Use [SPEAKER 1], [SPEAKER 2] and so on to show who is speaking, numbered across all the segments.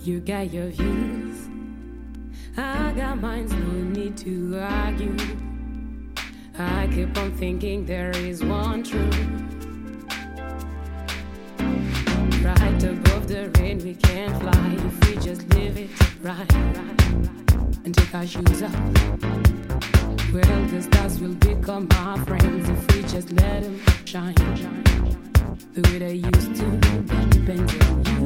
[SPEAKER 1] You got your views, I got mine, no need to argue. I keep on thinking there is one truth. Right above the rain we can fly if we just live it right and take our shoes off. Well, the stars will become our friends if we just let them shine the way they used to. That depends on you.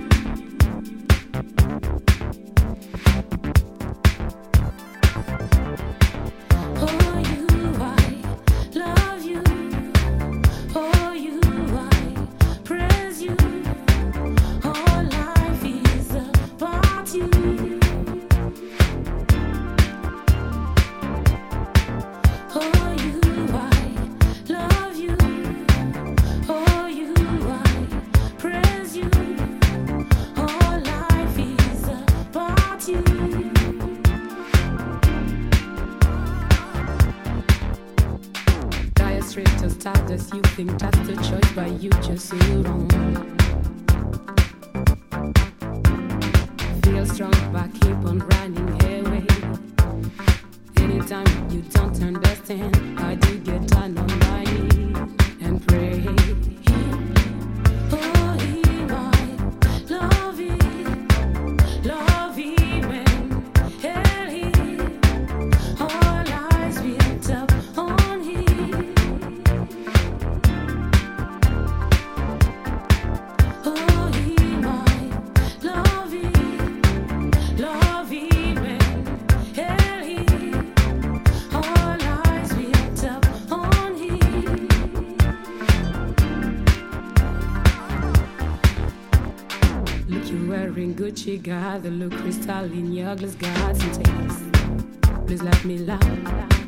[SPEAKER 1] Straight as status, you think that's the choice, but you just so wrong. Feel strong, but keep on running away. Anytime you don't understand, I do get down on my knees and pray. Oh, he might love him, hell he, all eyes built up on him. Wearing Gucci, got the look crystal in your glass, got some taste. Please let me laugh.